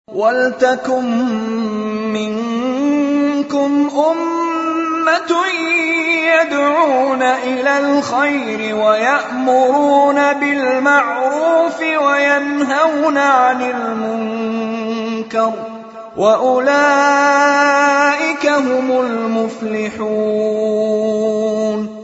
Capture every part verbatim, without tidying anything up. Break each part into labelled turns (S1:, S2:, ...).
S1: وَلْتَكُن مِّنكُمْ أُمَّةٌ يَدْعُونَ إِلَى الْخَيْرِ وَيَأْمُرُونَ بِالْمَعْرُوفِ وَيَنْهَوْنَ عَنِ الْمُنكَرِ ۚ وَأُولَٰئِكَ هُمُ الْمُفْلِحُونَ.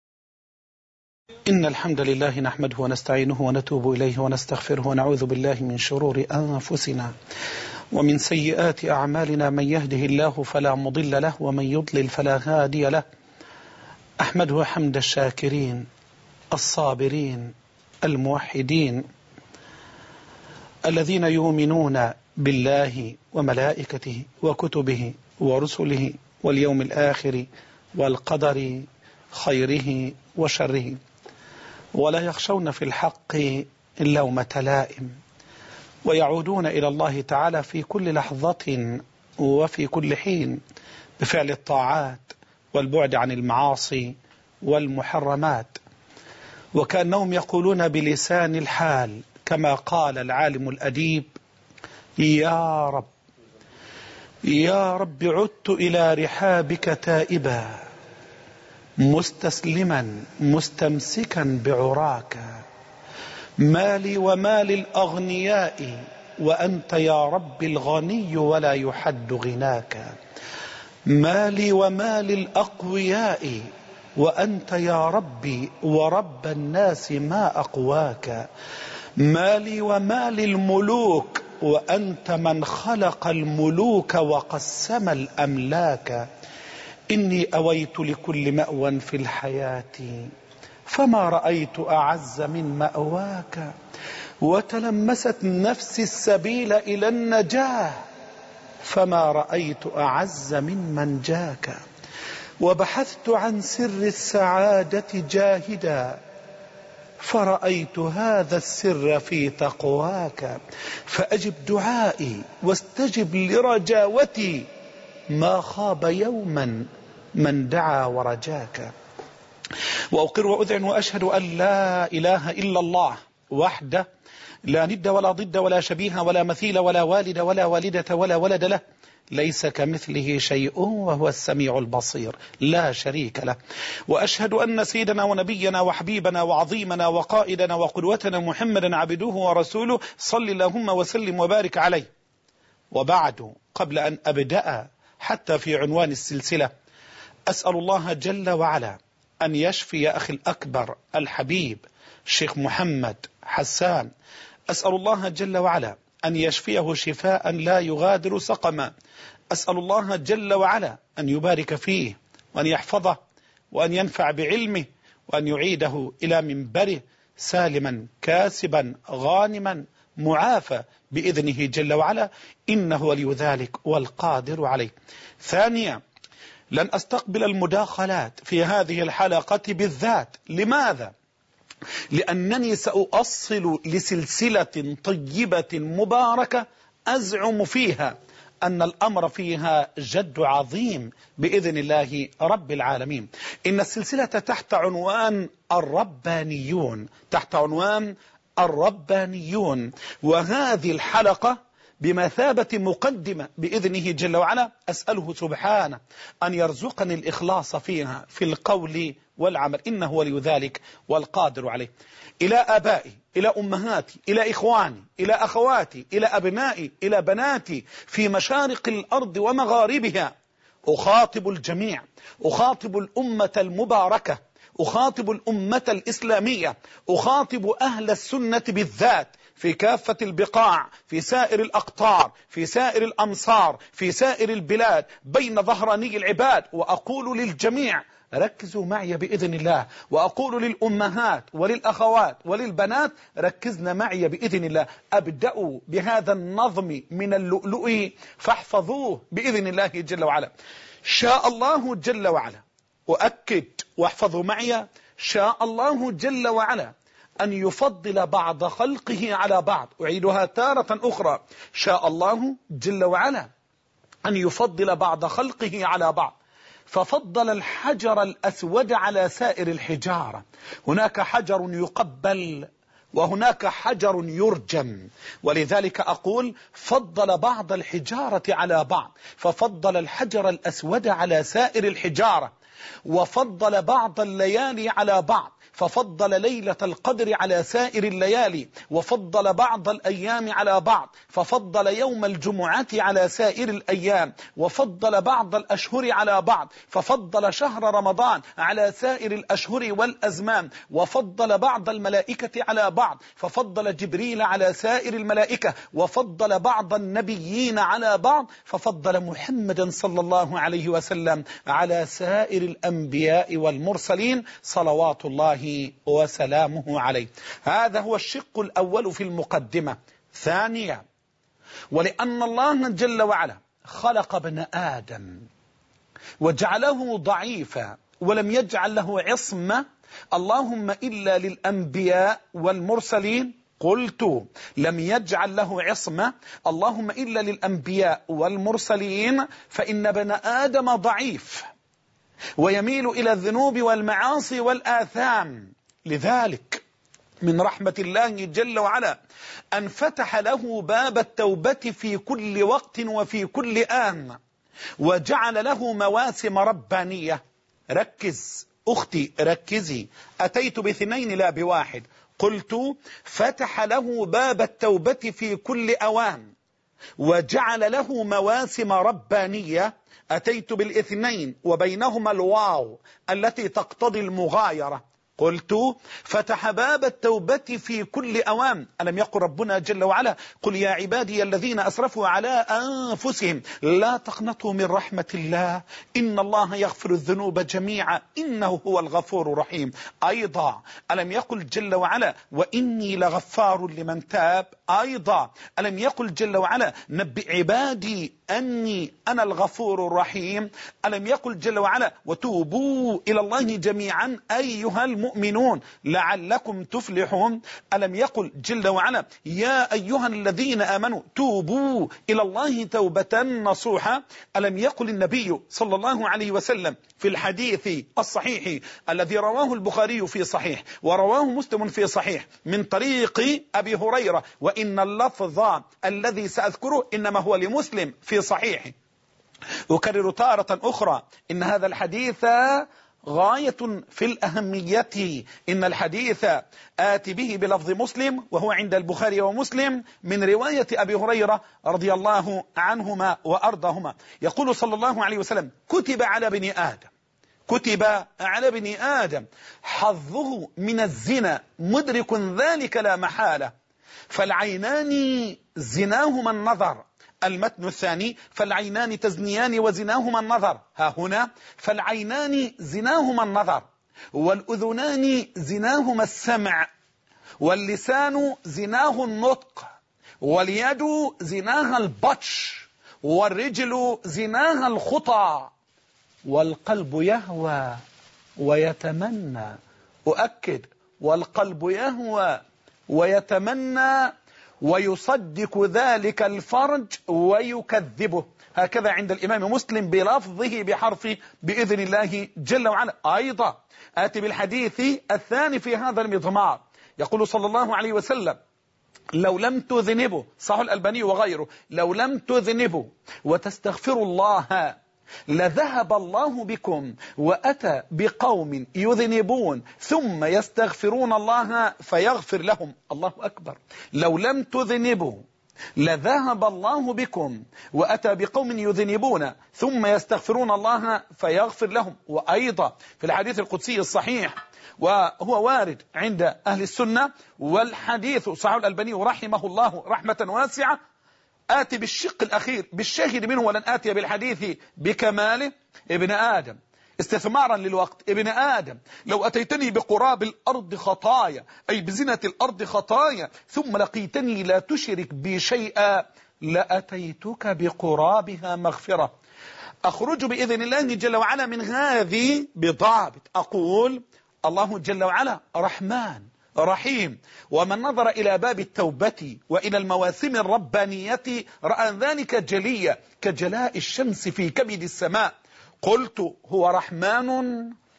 S2: إن الحمد لله نحمده ونستعينه ونتوب إليه ونستغفره ونعوذ بالله من شرور أنفسنا ومن سيئات أعمالنا، من يهده الله فلا مضل له ومن يضلل فلا هادي له. أحمده حمد الشاكرين الصابرين الموحدين الذين يؤمنون بالله وملائكته وكتبه ورسله واليوم الآخر والقدر خيره وشره، ولا يخشون في الحق لومة لائم، ويعودون إلى الله تعالى في كل لحظة وفي كل حين بفعل الطاعات والبعد عن المعاصي والمحرمات، وكأنهم يقولون بلسان الحال كما قال العالم الأديب: يا رب يا رب عدت إلى رحابك تائبا مستسلما مستمسكا بعراك، مالي ومال الأغنياء وأنت يا رب الغني ولا يحد غناك، مالي ومال الأقوياء وأنت يا ربي ورب الناس ما أقواك، مالي ومال الملوك وأنت من خلق الملوك وقسم الأملاك، إني أويت لكل مأوى في الحياة فما رأيت أعز من مأواك، وتلمست نفسي السبيل إلى النجاة فما رأيت أعز من منجاك، وبحثت عن سر السعادة جاهدا فرأيت هذا السر في تقواك، فأجب دعائي واستجب لرجاوتي ما خاب يوما من دعا ورجاك، وأقر وأذعن وأشهد أن لا إله إلا الله وحده لا ند ولا ضد ولا شبيه ولا مثيل ولا والد ولا والدة ولا ولد له، ليس كمثله شيء وهو السميع البصير لا شريك له، وأشهد أن سيدنا ونبينا وحبيبنا وعظيمنا وقائدنا وقدوتنا محمدا عبده ورسوله صل اللهم وسلم وبارك عليه. وبعد، قبل أن أبدأ حتى في عنوان السلسلة، أسأل الله جل وعلا أن يشفي أخي الأكبر الحبيب الشيخ محمد حسان، أسأل الله جل وعلا أن يشفيه شفاء لا يغادر سقما، أسأل الله جل وعلا أن يبارك فيه وأن يحفظه وأن ينفع بعلمه وأن يعيده إلى منبره سالما كاسبا غانما معافى بإذنه جل وعلا، إنه ولي ذلك والقادر عليه. ثانيا، لن أستقبل المداخلات في هذه الحلقة بالذات. لماذا؟ لأنني سأؤصل لسلسلة طيبة مباركة أزعم فيها أن الأمر فيها جد عظيم بإذن الله رب العالمين. إن السلسلة تحت عنوان الربانيون، تحت عنوان الربانيون، وهذه الحلقة بمثابة مقدمة بإذنه جل وعلا. أسأله سبحانه أن يرزقني الإخلاص فيها في القول والعمل، إنه ولي ذلك والقادر عليه. إلى آبائي، إلى أمهاتي، إلى إخواني، إلى أخواتي، إلى أبنائي، إلى بناتي في مشارق الأرض ومغاربها، أخاطب الجميع، أخاطب الأمة المباركة، أخاطب الأمة الإسلامية، أخاطب أهل السنة بالذات في كافة البقاع، في سائر الأقطار، في سائر الأمصار، في سائر البلاد، بين ظهراني العباد، وأقول للجميع ركزوا معي بإذن الله، وأقول للأمهات وللأخوات وللبنات ركزنا معي بإذن الله. أبدأوا بهذا النظم من اللؤلؤ فاحفظوه بإذن الله جل وعلا. شاء الله جل وعلا، أؤكد واحفظوا معي، شاء الله جل وعلا أن يفضل بعض خلقه على بعض. أعيدها تارة أخرى، شاء الله جل وعلا أن يفضل بعض خلقه على بعض، ففضل الحجر الأسود على سائر الحجارة. هناك حجر يقبل وهناك حجر يرجم. ولذلك أقول فضل بعض الحجارة على بعض، ففضل الحجر الأسود على سائر الحجارة، وفضل بعض الليالي على بعض، ففضل ليلة القدر على سائر الليالي، وفضل بعض الأيام على بعض، ففضل يوم الجمعة على سائر الأيام، وفضل بعض الأشهر على بعض، ففضل شهر رمضان على سائر الأشهر والأزمان، وفضل بعض الملائكة على بعض، ففضل جبريل على سائر الملائكة، وفضل بعض النبيين على بعض، ففضل محمدا صلى الله عليه وسلم على سائر الأنبياء والمرسلين صلوات الله وسلامه عليه. هذا هو الشق الأول في المقدمة. ثانيا، ولأن الله جل وعلا خلق ابن آدم وجعله ضعيفا ولم يجعل له عصمة، اللهم إلا للأنبياء والمرسلين، قلت لم يجعل له عصمة اللهم إلا للأنبياء والمرسلين، فإن ابن آدم ضعيف ويميل إلى الذنوب والمعاصي والآثام. لذلك من رحمة الله جل وعلا أن فتح له باب التوبة في كل وقت وفي كل آن، وجعل له مواسم ربانية. ركز أختي، ركزي، أتيت باثنين لا بواحد. قلت فتح له باب التوبة في كل أوان، وجعل له مواسم ربانية. أتيت بالاثنين وبينهما الواو التي تقتضي المغايرة. قلت فتح باب التوبة في كل أوان. ألم يقل ربنا جل وعلا قل يا عبادي الذين أسرفوا على أنفسهم لا تقنطوا من رحمة الله إن الله يغفر الذنوب جميعا إنه هو الغفور الرحيم. أيضا ألم يقل جل وعلا وإني لغفار لمن تاب. أيضا ألم يقل جل وعلا نبئ عبادي أني أنا الغفور الرحيم. ألم يقل جل وعلا وتوبوا إلى الله جميعا أيها المؤمنون لعلكم تفلحون. ألم يقل جل وعلا يا أيها الذين آمنوا توبوا إلى الله توبة نصوحا. ألم يقل النبي صلى الله عليه وسلم في الحديث الصحيح الذي رواه البخاري في صحيح ورواه مسلم في صحيح من طريق أبي هريرة، وإن اللفظ الذي سأذكره إنما هو لمسلم في صحيح. أكرر تارة أخرى إن هذا الحديث غاية في الأهمية. إن الحديث آتي به بلفظ مسلم وهو عند البخاري ومسلم من رواية أبي هريرة رضي الله عنهما وأرضاهما. يقول صلى الله عليه وسلم كتب على بني آدم كتب على بني آدم حظه من الزنا مدرك ذلك لا محالة، فالعينان زناهما النظر. المتن الثاني فالعينان تزنيان وزناهما النظر. ها هنا فالعينان زناهما النظر، والأذنان زناهما السمع، واللسان زناه النطق، واليد زناها البطش، والرجل زناها الخطى، والقلب يهوى ويتمنى. أؤكد والقلب يهوى ويتمنى ويصدق ذلك الفرج ويكذبه. هكذا عند الإمام مسلم بلفظه بحرف بإذن الله جل وعلا. أيضا آتي بالحديث الثاني في هذا المضمار. يقول صلى الله عليه وسلم لو لم تذنبوا، صح الألباني وغيره، لو لم تذنبوا وتستغفروا الله لذهب الله بكم وأتى بقوم يذنبون ثم يستغفرون الله فيغفر لهم. الله أكبر. لو لم تذنبوا لذهب الله بكم وأتى بقوم يذنبون ثم يستغفرون الله فيغفر لهم. وأيضا في الحديث القدسي الصحيح وهو وارد عند أهل السنة والحديث صحيح الألباني رحمه الله رحمة واسعة. آتي بالشق الأخير بالشاهد منه ولن آتي بالحديث بكماله. ابن آدم استثمارا للوقت، ابن آدم لو أتيتني بقراب الأرض خطايا أي بزنة الأرض خطايا ثم لقيتني لا تشرك بي شيئا لأتيتك بقرابها مغفرة. أخرج بإذن الله جل وعلا من هذه بضابط. أقول الله جل وعلا رحمن رحيم، ومن نظر إلى باب التوبة وإلى المواسم الربانية رأى ذلك جليا كجلاء الشمس في كبد السماء. قلت هو رحمن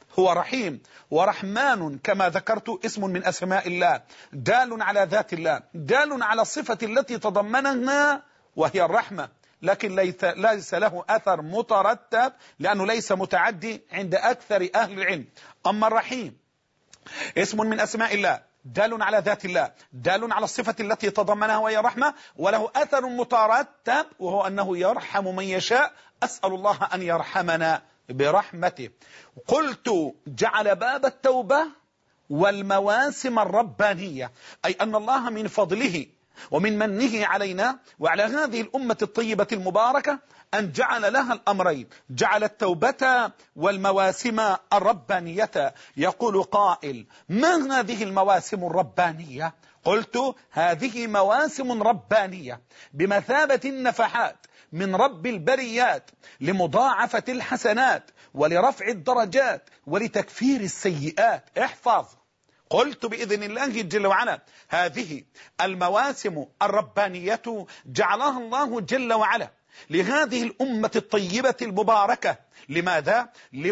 S2: هو رحيم. ورحمن كما ذكرت اسم من أسماء الله، دال على ذات الله، دال على الصفة التي تضمنها وهي الرحمة، لكن ليس له أثر مترتب لأنه ليس متعدي عند أكثر أهل العلم. أما الرحيم اسم من أسماء الله، دال على ذات الله، دال على الصفة التي تضمنها وهي الرحمة، وله أثر مترتب وهو أنه يرحم من يشاء. أسأل الله أن يرحمنا برحمته. قلت جعل باب التوبة والمواسم الربانية، أي أن الله من فضله ومن منه علينا وعلى هذه الأمة الطيبة المباركة أن جعل لها الأمرين، جعل التوبة والمواسم الربانية. يقول قائل: ما هذه المواسم الربانية؟ قلت: هذه مواسم ربانية بمثابة النفحات من رب البريات لمضاعفة الحسنات ولرفع الدرجات ولتكفير السيئات. احفظ. قلت بإذن الله جل وعلا هذه المواسم الربانية جعلها الله جل وعلا لهذه الأمة الطيبة المباركة. لماذا؟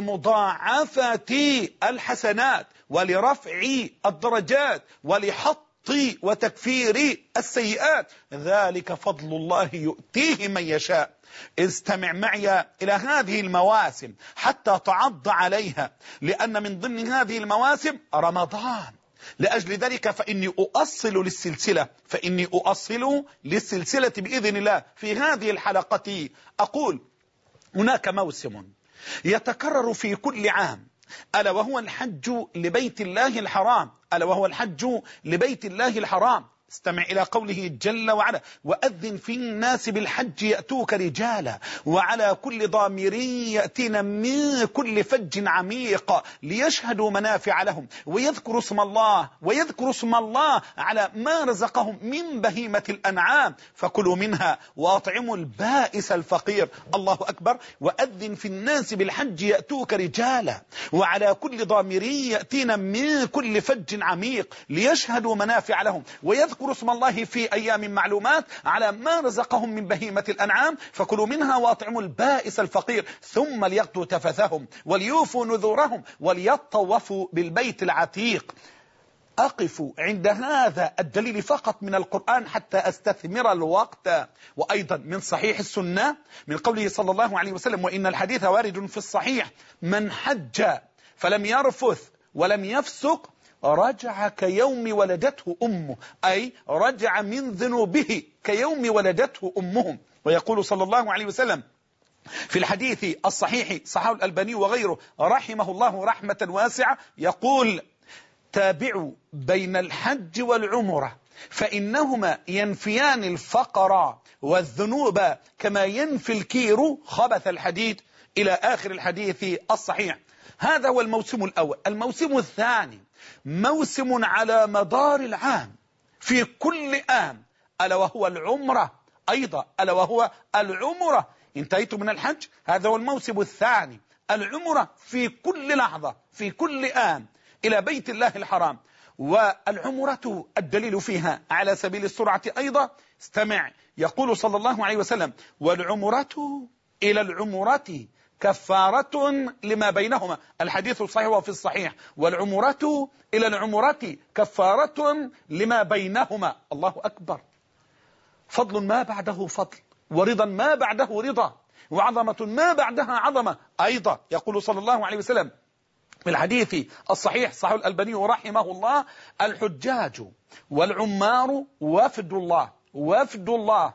S2: لمضاعفة الحسنات ولرفع الدرجات ولحط وتكفير السيئات. ذلك فضل الله يؤتيه من يشاء. استمع معي إلى هذه المواسم حتى تعض عليها، لأن من ضمن هذه المواسم رمضان. لأجل ذلك فإني أؤصل للسلسلة فإني أؤصل للسلسلة بإذن الله في هذه الحلقة. أقول: هناك موسم يتكرر في كل عام، ألا وهو الحج لبيت الله الحرام، ألا وهو الحج لبيت الله الحرام. استمع إلى قوله جل وعلا: وأذن في الناس بالحج يأتوك رجالا وعلى كل ضامر يأتين من كل فج عميق ليشهدوا منافع لهم ويذكروا اسم الله ويذكروا اسم الله على ما رزقهم من بهيمة الأنعام فكلوا منها وأطعموا البائس الفقير. الله أكبر. وأذن في الناس بالحج يأتوك رجالا وعلى كل ضامر يأتين من كل فج عميق ليشهدوا منافع لهم ويذكروا اذكروا اسم الله في أيام معلومات على ما رزقهم من بهيمة الأنعام فكلوا منها وأطعموا البائس الفقير ثم ليقضوا تفثهم وليوفوا نذورهم وليطوفوا بالبيت العتيق. أقف عند هذا الدليل فقط من القرآن حتى أستثمر الوقت، وأيضا من صحيح السنة من قوله صلى الله عليه وسلم: وإن الحديث وارد في الصحيح: من حج فلم يرفث ولم يفسق رجع كيوم ولدته أمه، أي رجع من ذنوبه كيوم ولدته أمهم. ويقول صلى الله عليه وسلم في الحديث الصحيح صححه الألباني وغيره رحمه الله رحمة واسعة، يقول: تابعوا بين الحج والعمرة فإنهما ينفيان الفقر والذنوب كما ينفي الكير خبث الحديد، إلى آخر الحديث الصحيح. هذا هو الموسم الأول. الموسم الثاني موسم على مدار العام في كل عام، ألا وهو العمرة أيضا، ألا وهو العمرة. انتهيت من الحج، هذا هو الموسم الثاني، العمرة في كل لحظة في كل عام إلى بيت الله الحرام. والعمرة الدليل فيها على سبيل السرعة أيضا. استمع، يقول صلى الله عليه وسلم: والعمرة إلى العمرة كفارة لما بينهما. الحديث الصحيح وفي الصحيح: والعمرة إلى العمرة كفارة لما بينهما. الله أكبر. فضل ما بعده فضل، ورضا ما بعده رضا، وعظمة ما بعدها عظمة أيضا. يقول صلى الله عليه وسلم في الحديث الصحيح صححه الألباني رحمه الله: الحجاج والعمار وفد الله وفد الله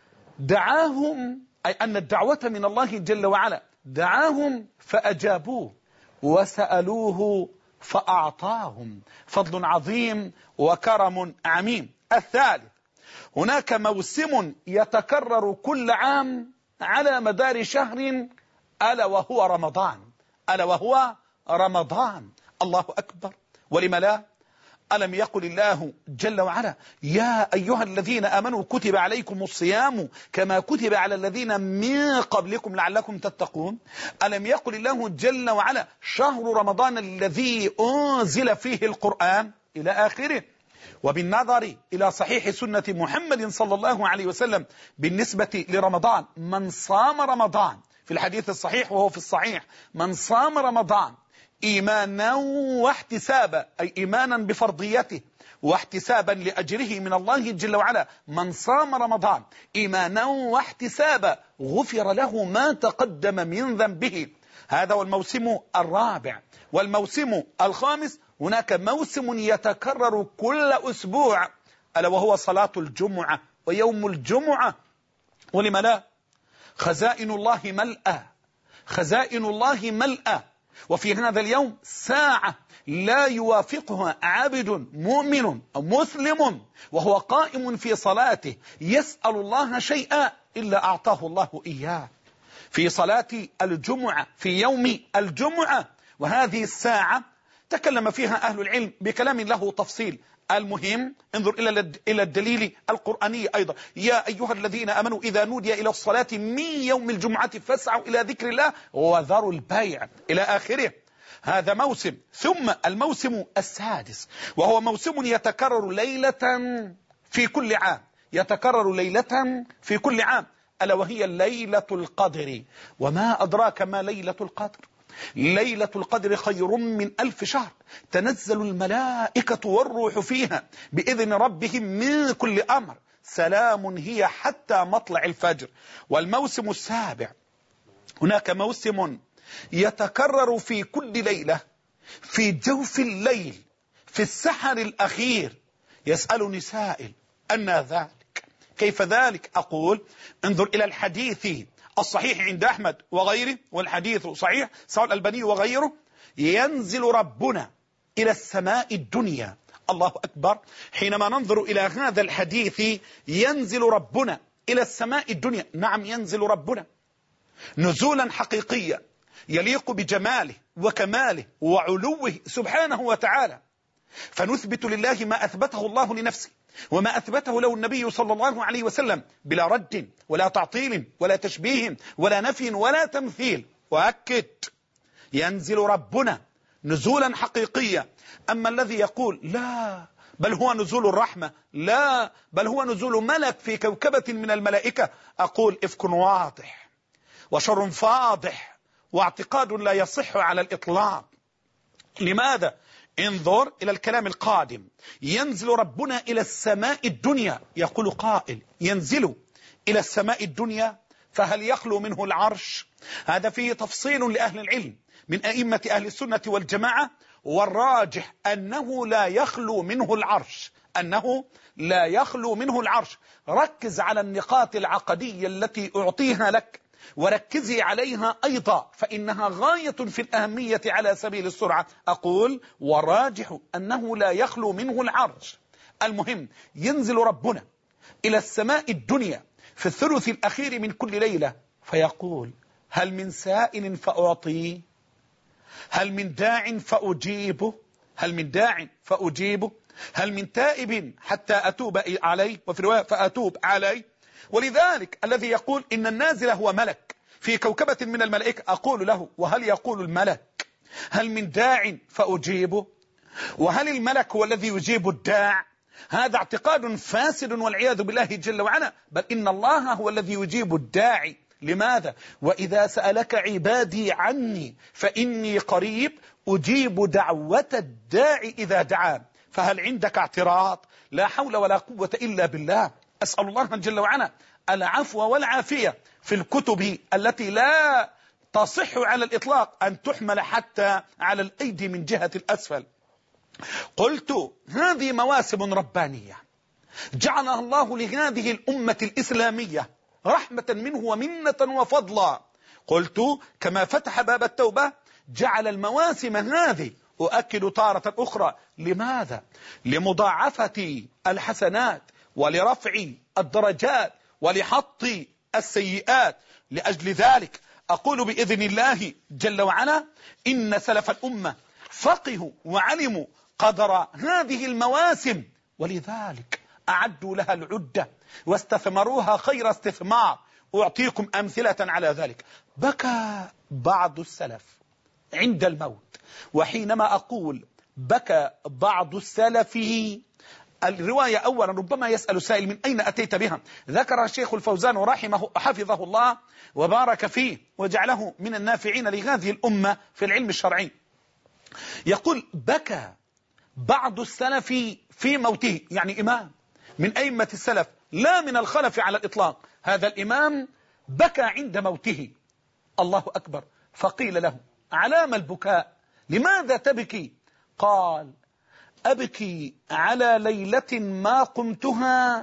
S2: دعاهم، أي أن الدعوة من الله جل وعلا، دعاهم فأجابوه وسألوه فأعطاهم. فضل عظيم وكرم عميم. الثالث: هناك موسم يتكرر كل عام على مدار شهر، ألا وهو رمضان، ألا وهو رمضان. الله أكبر. ولم لا؟ ألم يقل الله جل وعلا: يا أيها الذين آمنوا كتب عليكم الصيام كما كتب على الذين من قبلكم لعلكم تتقون. ألم يقل الله جل وعلا: شهر رمضان الذي أنزل فيه القرآن، إلى آخره. وبالنظر إلى صحيح سنة محمد صلى الله عليه وسلم بالنسبة لرمضان: من صام رمضان، في الحديث الصحيح وهو في الصحيح: من صام رمضان إيمانا واحتسابا، أي إيمانا بفرضيته واحتسابا لأجره من الله جل وعلا. من صام رمضان إيمانا واحتسابا غفر له ما تقدم من ذنبه. هذا هو الموسم الرابع. والموسم الخامس هناك موسم يتكرر كل أسبوع، ألا وهو صلاة الجمعة ويوم الجمعة. ولم لا؟ خزائن الله ملأى، خزائن الله ملأى. وفي هذا اليوم ساعة لا يوافقها عبد مؤمن أو مسلم وهو قائم في صلاته يسأل الله شيئا إلا أعطاه الله إياه، في صلاة الجمعة في يوم الجمعة. وهذه الساعة تكلم فيها أهل العلم بكلام له تفصيل. المهم انظر إلى إلى الدليل القرآني أيضا. يا أيها الذين آمنوا إذا نودي إلى الصلاة من يوم الجمعة فاسعوا إلى ذكر الله وذروا البيع إلى آخره. هذا موسم. ثم الموسم السادس وهو موسم يتكرر ليلة في كل عام، يتكرر ليلة في كل عام، ألا وهي ليلة القدر. وما أدراك ما ليلة القدر؟ ليلة القدر خير من ألف شهر، تنزل الملائكة والروح فيها بإذن ربهم من كل أمر، سلام هي حتى مطلع الفجر. والموسم السابع هناك موسم يتكرر في كل ليلة في جوف الليل في السحر الأخير. يسألني سائل أن ذلك؟ كيف ذلك؟ أقول انظر إلى الحديث الصحيح عند أحمد وغيره، والحديث صحيح صحيح الألباني وغيره. ينزل ربنا إلى السماء الدنيا، الله أكبر. حينما ننظر إلى هذا الحديث ينزل ربنا إلى السماء الدنيا، نعم ينزل ربنا نزولا حقيقيا يليق بجماله وكماله وعلوه سبحانه وتعالى. فنثبت لله ما أثبته الله لنفسه وما أثبته له النبي صلى الله عليه وسلم بلا رد ولا تعطيل ولا تشبيه ولا نفي ولا تمثيل. وأكد ينزل ربنا نزولا حقيقيا. أما الذي يقول لا بل هو نزول الرحمة، لا بل هو نزول ملك في كوكبة من الملائكة، أقول إفك واضح وشر فاضح واعتقاد لا يصح على الإطلاق. لماذا؟ انظر إلى الكلام القادم. ينزل ربنا إلى السماء الدنيا، يقول قائل ينزل إلى السماء الدنيا فهل يخلو منه العرش؟ هذا فيه تفصيل لأهل العلم من أئمة أهل السنة والجماعة، والراجح أنه لا يخلو منه العرش، أنه لا يخلو منه العرش. ركز على النقاط العقدية التي أعطيها لك وركزي عليها أيضا فإنها غاية في الأهمية على سبيل السرعة. أقول وراجح أنه لا يخلو منه العرش. المهم ينزل ربنا إلى السماء الدنيا في الثلث الأخير من كل ليلة فيقول هل من سائل فأعطيه، هل من داع فأجيبه، هل من داع فأجيبه، هل من تائب حتى أتوب عليه، وفي رواية فأتوب عليه. ولذلك الذي يقول إن النازل هو ملك في كوكبة من الملائكة أقول له وهل يقول الملك هل من داع فأجيبه، وهل الملك هو الذي يجيب الداع؟ هذا اعتقاد فاسد والعياذ بالله جل وعلا. بل إن الله هو الذي يجيب الداعي. لماذا؟ وإذا سألك عبادي عني فإني قريب أجيب دعوة الداعي إذا دعان. فهل عندك اعتراض؟ لا حول ولا قوة إلا بالله. أسأل الله جل وعلا العفو والعافية في الكتب التي لا تصح على الإطلاق أن تحمل حتى على الأيدي من جهة الأسفل. قلت هذه مواسم ربانية جعلها الله لهذه الأمة الإسلامية رحمة منه ومنة وفضلا. قلت كما فتح باب التوبة جعل المواسم هذه، أؤكد تارة أخرى، لماذا؟ لمضاعفة الحسنات ولرفع الدرجات ولحط السيئات. لأجل ذلك أقول بإذن الله جل وعلا إن سلف الأمة فقهوا وعلموا قدر هذه المواسم، ولذلك أعدوا لها العدة واستثمروها خير استثمار. أعطيكم أمثلة على ذلك. بكى بعض السلف عند الموت. وحينما أقول بكى بعض السلف، الرواية أولا ربما يسأل سائل من أين أتيت بها؟ ذكر الشيخ الفوزان رحمه حفظه الله وبارك فيه وجعله من النافعين لهذه الأمة في العلم الشرعي. يقول بكى بعض السلف في موته، يعني إمام من أئمة السلف لا من الخلف على الإطلاق، هذا الإمام بكى عند موته. الله أكبر. فقيل له علام البكاء؟ لماذا تبكي؟ قال أبكي على ليلة ما قمتها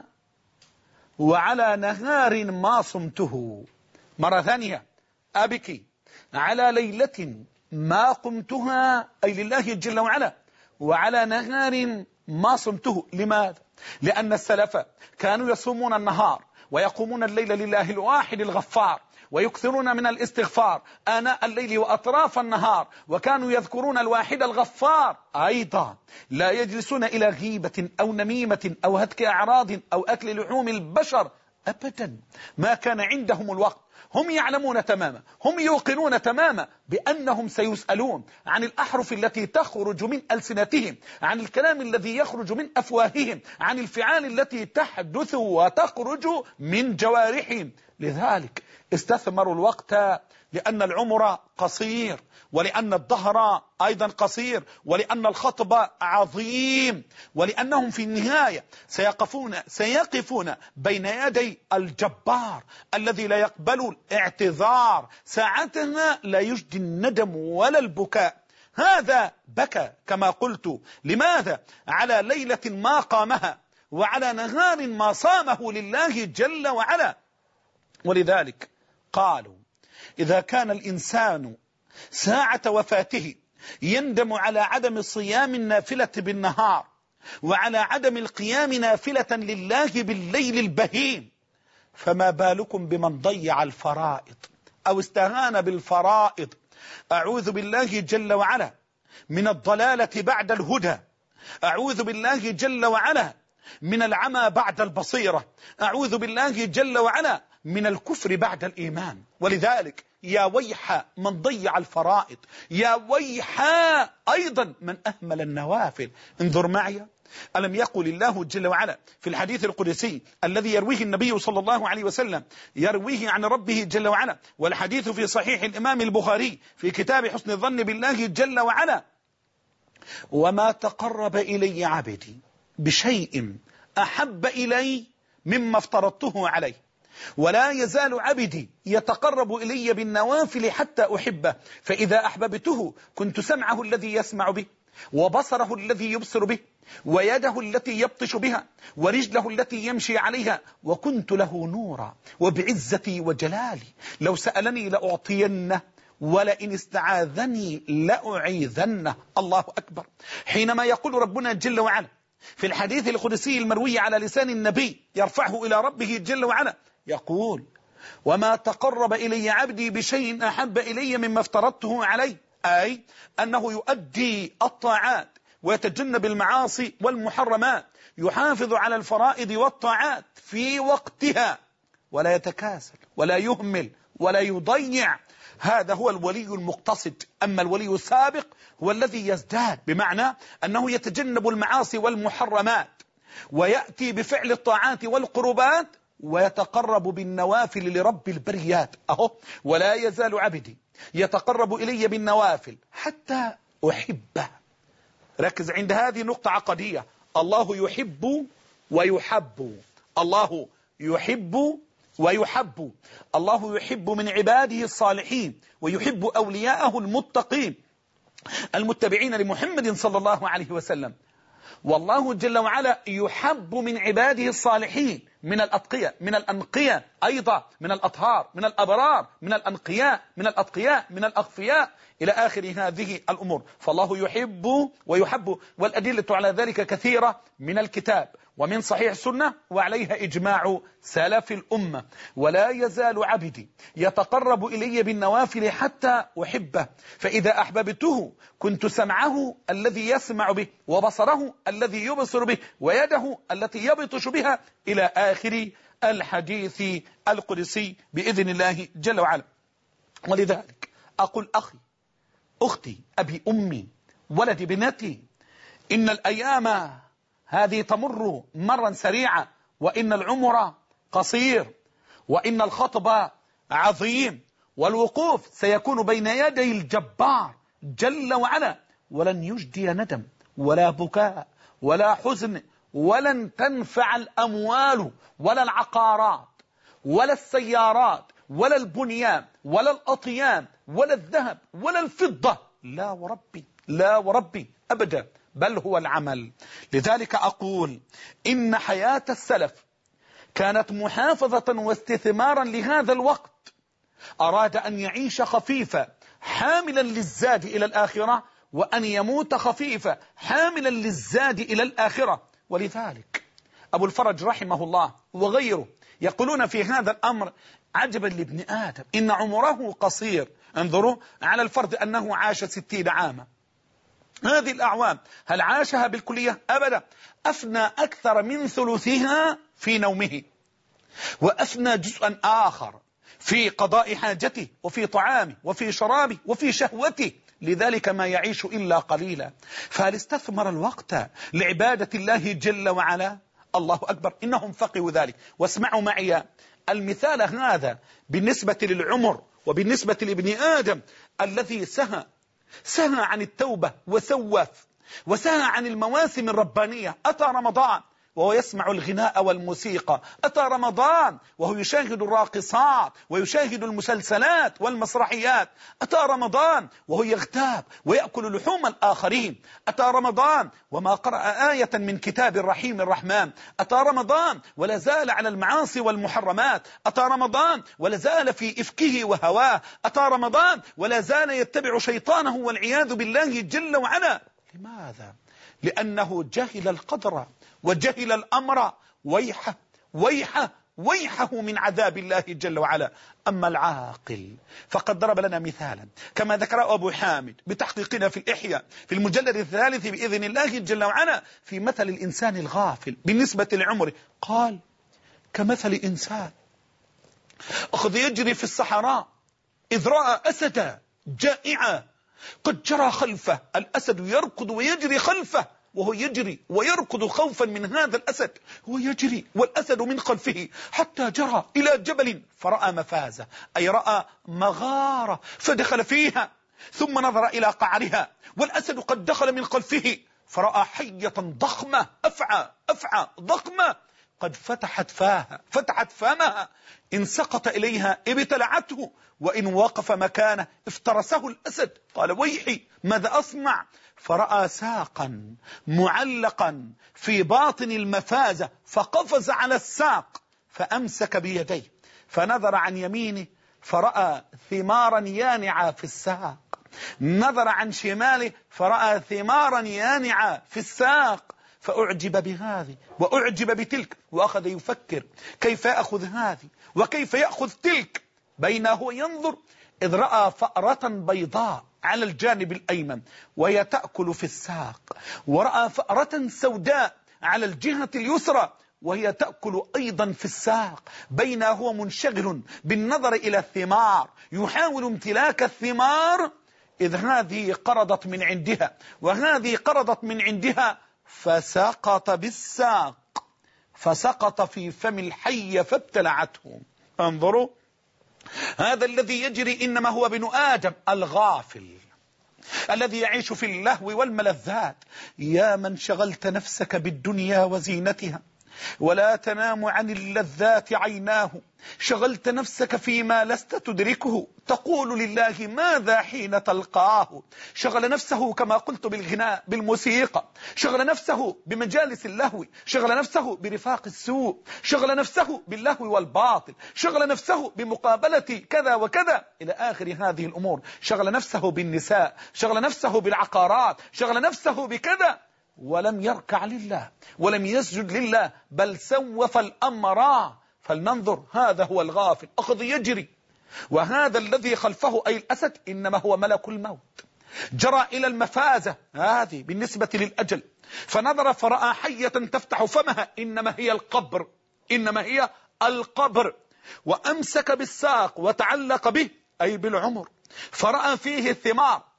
S2: وعلى نهار ما صمته. مرة ثانية، أبكي على ليلة ما قمتها أي لله جل وعلا وعلى نهار ما صمته. لماذا؟ لأن السلف كانوا يصومون النهار ويقومون الليل لله الواحد الغفار، ويكثرون من الاستغفار آناء الليل وأطراف النهار، وكانوا يذكرون الواحد الغفار أيضا، لا يجلسون إلى غيبة أو نميمة أو هتك أعراض أو أكل لحوم البشر أبدا، ما كان عندهم الوقت. هم يعلمون تماما، هم يوقنون تماما بأنهم سيسألون عن الأحرف التي تخرج من ألسنتهم، عن الكلام الذي يخرج من أفواههم، عن الفعال التي تحدث وتخرج من جوارحهم. لذلك استثمروا الوقت، لأن العمر قصير، ولأن الدهر أيضا قصير، ولأن الخطب عظيم، ولأنهم في النهاية سيقفون سيقفون بين يدي الجبار الذي لا يقبل الاعتذار، ساعتها لا يجدي الندم ولا البكاء. هذا بكى كما قلت. لماذا؟ على ليلة ما قامها وعلى نهار ما صامه لله جل وعلا. ولذلك قالوا إذا كان الإنسان ساعة وفاته يندم على عدم صيام النافلة بالنهار وعلى عدم القيام نافلة لله بالليل البهيم، فما بالكم بمن ضيع الفرائض أو استهان بالفرائض. أعوذ بالله جل وعلا من الضلالة بعد الهدى، أعوذ بالله جل وعلا من العمى بعد البصيرة، أعوذ بالله جل وعلا من الكفر بعد الإيمان. ولذلك يا ويح من ضيع الفرائض، يا ويح أيضا من أهمل النوافل. انظر معي، ألم يقل الله جل وعلا في الحديث القدسي الذي يرويه النبي صلى الله عليه وسلم، يرويه عن ربه جل وعلا، والحديث في صحيح الإمام البخاري في كتاب حسن الظن بالله جل وعلا: وما تقرب إلي عبدي بشيء أحب إلي مما افترضته عليه، ولا يزال عبدي يتقرب إلي بالنوافل حتى أحبه، فإذا أحببته كنت سمعه الذي يسمع به، وبصره الذي يبصر به، ويده التي يبطش بها، ورجله التي يمشي عليها، وكنت له نورا، وبعزتي وجلالي لو سألني لأعطينه، ولئن استعاذني لأعيذنه. الله أكبر. حينما يقول ربنا جل وعلا في الحديث القدسي المروي على لسان النبي يرفعه إلى ربه جل وعلا، يقول: وما تقرب إلي عبدي بشيء أحب إلي مما افترضته عليه، أي أنه يؤدي الطاعات ويتجنب المعاصي والمحرمات، يحافظ على الفرائض والطاعات في وقتها، ولا يتكاسل ولا يهمل ولا يضيع. هذا هو الولي المقتصد. أما الولي السابق هو الذي يزداد، بمعنى أنه يتجنب المعاصي والمحرمات ويأتي بفعل الطاعات والقربات ويتقرب بالنوافل لرب البريات. أهو: ولا يزال عبدي يتقرب إلي بالنوافل حتى أحبه. ركز عند هذه نقطة عقدية: الله يحب ويحب، الله يحب ويحب. الله يحب من عباده الصالحين، ويحب أولياءه المتقين المتبعين لمحمد صلى الله عليه وسلم. والله جل وعلا يحب من عباده الصالحين، من الأتقياء، من الأنقياء أيضا، من الأطهار، من الأبرار، من الأنقياء، من الأتقياء، من الأخفياء، إلى آخر هذه الأمور. فالله يحب ويحب، والأدلة على ذلك كثيرة من الكتاب ومن صحيح السنة، وعليها إجماع سلف الأمة. ولا يزال عبدي يتقرب إلي بالنوافل حتى أحبه، فإذا أحببته كنت سمعه الذي يسمع به، وبصره الذي يبصر به، ويده التي يبطش بها، إلى آخر الحديث القدسي بإذن الله جل وعلا. ولذلك أقول: أخي، أختي، أبي، أمي، ولدي، بنتي، إن الأيام هذه تمر مرا سريعا، وإن العمر قصير، وإن الخطب عظيم، والوقوف سيكون بين يدي الجبار جل وعلا، ولن يجدي ندم ولا بكاء ولا حزن، ولن تنفع الأموال ولا العقارات ولا السيارات ولا البنيان ولا الأطيان ولا الذهب ولا الفضة، لا وربي لا وربي أبدا، بل هو العمل. لذلك أقول إن حياة السلف كانت محافظة واستثمارا لهذا الوقت. أراد أن يعيش خفيفا حاملا للزاد إلى الآخرة، وأن يموت خفيفا حاملا للزاد إلى الآخرة. ولذلك أبو الفرج رحمه الله وغيره يقولون في هذا الأمر: عجبا لابن آدم إن عمره قصير. انظروا على الفرض أنه عاش ستين عاما، هذه الأعوام هل عاشها بالكلية؟ أبدا، أفنى أكثر من ثلثها في نومه، وأفنى جزءا آخر في قضاء حاجته وفي طعامه وفي شرابه وفي شهوته، لذلك ما يعيش إلا قليلا. فهل استثمر الوقت لعبادة الله جل وعلا؟ الله أكبر، إنهم فقهوا ذلك. واسمعوا معي المثال هذا بالنسبة للعمر وبالنسبة لابن آدم الذي سهى سهى عن التوبة وسوف وسهى عن المواسم الربانية. أتى رمضان وهو يسمع الغناء والموسيقى، أتى رمضان وهو يشاهد الراقصات ويشاهد المسلسلات والمسرحيات، أتى رمضان وهو يغتاب ويأكل لحوم الآخرين، أتى رمضان وما قرأ آية من كتاب الرحيم الرحمن، أتى رمضان ولا زال على المعاصي والمحرمات، أتى رمضان ولا زال في إفكه وهواه، أتى رمضان ولا زال يتبع شيطانه والعياذ بالله جل وعلا. لماذا؟ لأنه جهل القدر وجهل الأمر، ويحه ويحه ويحه من عذاب الله جل وعلا. أما العاقل فقد ضرب لنا مثالا كما ذكر أبو حامد بتحقيقنا في الإحياء في المجلد الثالث بإذن الله جل وعلا في مثل الإنسان الغافل بالنسبة لعمره. قال: كمثل إنسان أخذ يجري في الصحراء إذ رأى أسدا جائعا قد جرى خلفه. الأسد يركض ويجري خلفه وهو يجري ويركض خوفا من هذا الأسد، هو يجري والأسد من خلفه حتى جرى إلى جبل فرأى مفازة، أي رأى مغارة فدخل فيها، ثم نظر إلى قعرها والأسد قد دخل من خلفه فرأى حية ضخمة أفعى أفعى ضخمة قد فتحت فاها فتحت فمها، إن سقط إليها ابتلعته وإن وقف مكانه افترسه الأسد. قال: ويحي ماذا أصنع؟ فرأى ساقا معلقا في باطن المفازة فقفز على الساق فأمسك بيديه فنظر عن يمينه فرأى ثمارا يانعة في الساق، نظر عن شماله فرأى ثمارا يانعة في الساق، فأعجب بهذه وأعجب بتلك وأخذ يفكر كيف يأخذ هذه وكيف يأخذ تلك. بينه ينظر إذ رأى فأرة بيضاء على الجانب الأيمن وهي تأكل في الساق، ورأى فأرة سوداء على الجهة اليسرى وهي تأكل أيضا في الساق. بينه هو منشغل بالنظر إلى الثمار يحاول امتلاك الثمار، إذ هذه قرضت من عندها وهذه قرضت من عندها، فسقط بالساق فسقط في فم الحية فابتلعته. انظروا، هذا الذي يجري إنما هو ابن آدم الغافل الذي يعيش في اللهو والملذات. يا من شغلت نفسك بالدنيا وزينتها ولا تنام عن اللذات عيناه، شغلت نفسك فيما لست تدركه، تقول لله ماذا حين تلقاه. شغل نفسه كما قلت بالغناء بالموسيقى، شغل نفسه بمجالس اللهو، شغل نفسه برفاق السوء، شغل نفسه باللهو والباطل، شغل نفسه بمقابلة كذا وكذا إلى آخر هذه الأمور، شغل نفسه بالنساء، شغل نفسه بالعقارات، شغل نفسه بكذا، ولم يركع لله ولم يسجد لله بل سوف الأمر. فلننظر، هذا هو الغافل أخذ يجري، وهذا الذي خلفه أي الأسد إنما هو ملك الموت جرى إلى المفازة هذه بالنسبة للأجل، فنظر فرأى حية تفتح فمها إنما هي القبر إنما هي القبر وأمسك بالساق وتعلق به أي بالعمر، فرأى فيه الثمار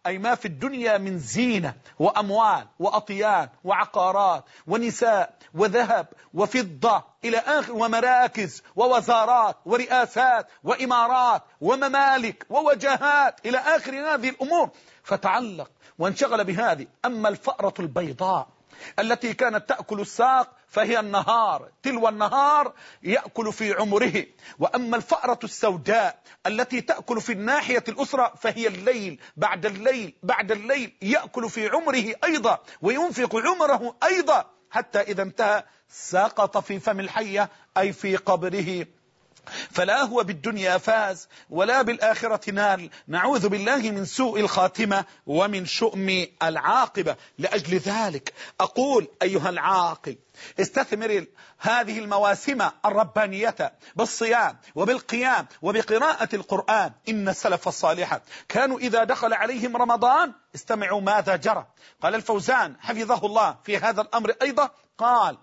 S2: أي ما في الدنيا من زينة وأموال وأطيان وعقارات ونساء وذهب وفضة إلى آخر، ومراكز ووزارات ورئاسات وإمارات وممالك ووجهات إلى آخر هذه الأمور، فتعلق وانشغل بهذه. أما الفأرة البيضاء التي كانت تأكل الساق فهي النهار تلو النهار يأكل في عمره، وأما الفأرة السوداء التي تأكل في الناحية الأسرة فهي الليل بعد الليل بعد الليل يأكل في عمره أيضا وينفق عمره أيضا، حتى إذا انتهى سقط في فم الحية أي في قبره. فلا هو بالدنيا فاز ولا بالآخرة نال، نعوذ بالله من سوء الخاتمة ومن شؤم العاقبة. لأجل ذلك أقول أيها العاقل استثمر هذه المواسم الربانية بالصيام وبالقيام وبقراءة القرآن. إن السلف الصالح كانوا إذا دخل عليهم رمضان استمعوا ماذا جرى. قال الفوزان حفظه الله في هذا الأمر أيضا، قال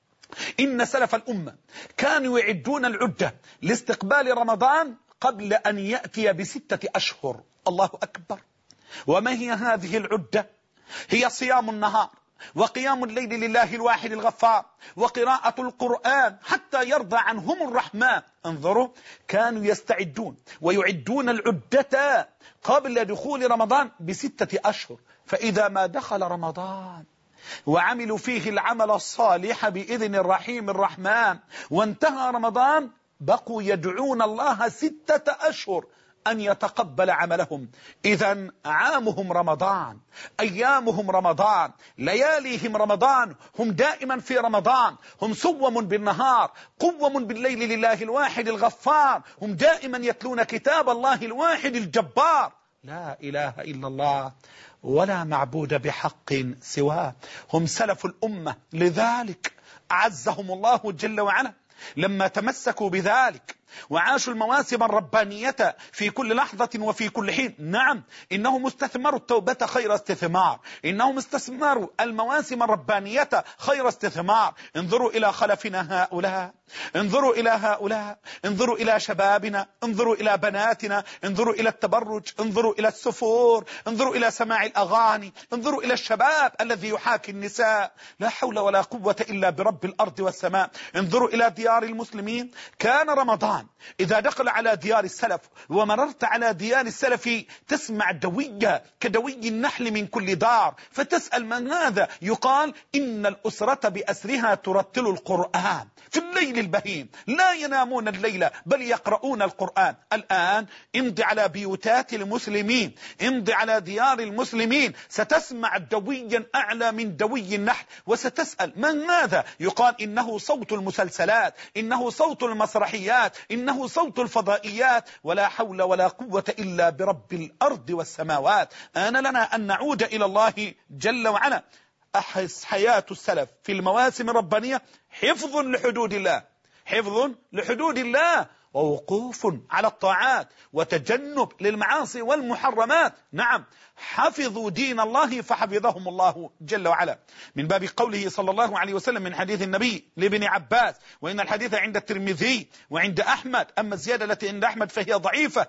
S2: إن سلف الأمة كانوا يعدون العدة لاستقبال رمضان قبل أن يأتي بستة أشهر. الله أكبر. وما هي هذه العدة؟ هي صيام النهار وقيام الليل لله الواحد الغفار وقراءة القرآن حتى يرضى عنهم الرحمن. انظروا، كانوا يستعدون ويعدون العدة قبل دخول رمضان بستة أشهر، فإذا ما دخل رمضان وعملوا فيه العمل الصالح بإذن الرحيم الرحمن وانتهى رمضان بقوا يدعون الله ستة أشهر أن يتقبل عملهم. إذن عامهم رمضان، أيامهم رمضان، لياليهم رمضان، هم دائما في رمضان، هم صوم بالنهار قوم بالليل لله الواحد الغفار، هم دائما يتلون كتاب الله الواحد الجبار. لا إله إلا الله ولا معبود بحق سواه. هم سلف الأمة، لذلك أعزهم الله جل وعلا لما تمسكوا بذلك وعاشوا المواسم الربانية في كل لحظة وفي كل حين. نعم، إنهم استثمروا التوبة خير استثمار، إنهم استثمروا المواسم الربانية خير استثمار. انظروا إلى خلفنا هؤلاء، انظروا إلى هؤلاء، انظروا إلى شبابنا، انظروا إلى بناتنا، انظروا إلى التبرج، انظروا إلى السفور، انظروا إلى سماع الأغاني، انظروا إلى الشباب الذي يحاكي النساء. لا حول ولا قوة إلا برب الأرض والسماء. انظروا إلى ديار المسلمين. كان رمضان إذا دخل على ديار السلف ومررت على ديار السلف تسمع دوية كدوي النحل من كل دار، فتسأل من هذا؟ يقال إن الأسرة بأسرها ترتل القرآن في الليل البهيم، لا ينامون الليل بل يقرؤون القرآن. الآن امضي على بيوتات المسلمين، امضي على ديار المسلمين، ستسمع دويا أعلى من دوي النحل وستسأل من هذا؟ يقال إنه صوت المسلسلات، إنه صوت المسرحيات، إنه صوت الفضائيات. ولا حول ولا قوة إلا برب الأرض والسماوات. آن لنا أن نعود إلى الله جل وعلا. أحس حياة السلف في المواسم الربانية حفظ لحدود الله، حفظ لحدود الله، ووقوف على الطاعات وتجنب للمعاصي والمحرمات. نعم، حفظوا دين الله فحفظهم الله جل وعلا. من باب قوله صلى الله عليه وسلم من حديث النبي لابن عباس، وإن الحديث عند الترمذي وعند أحمد، أما الزيادة التي عند أحمد فهي ضعيفة.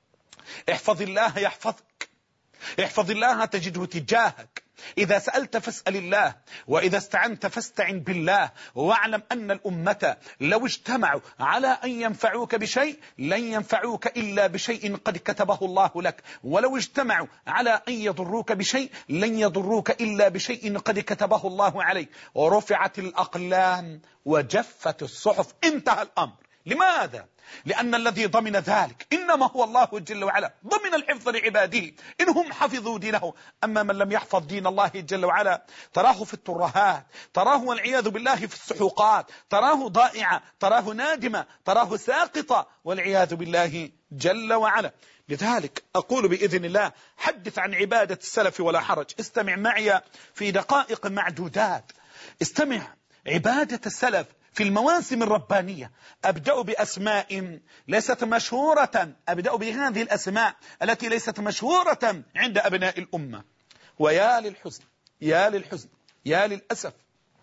S2: احفظ الله يحفظك، احفظ الله تجده تجاهك، إذا سألت فاسأل الله، وإذا استعنت فاستعن بالله. واعلم أن الأمة لو اجتمعوا على أن ينفعوك بشيء لن ينفعوك إلا بشيء قد كتبه الله لك، ولو اجتمعوا على أن يضروك بشيء لن يضروك إلا بشيء قد كتبه الله عليك. ورفعت الأقلام وجفت الصحف. انتهى الأمر. لماذا؟ لأن الذي ضمن ذلك إنما هو الله جل وعلا، ضمن الحفظ لعباده إنهم حفظوا دينه. أما من لم يحفظ دين الله جل وعلا تراه في الترهات، تراه والعياذ بالله في السحوقات، تراه ضائعا، تراه نادما، تراه ساقطا والعياذ بالله جل وعلا. لذلك أقول بإذن الله حدث عن عبادة السلف ولا حرج. استمع معي في دقائق معدودات، استمع عبادة السلف في المواسم الربانية. أبدأ بأسماء ليست مشهورة، أبدأ بهذه الأسماء التي ليست مشهورة عند أبناء الأمة. ويا للحزن، يا للحزن، يا للأسف،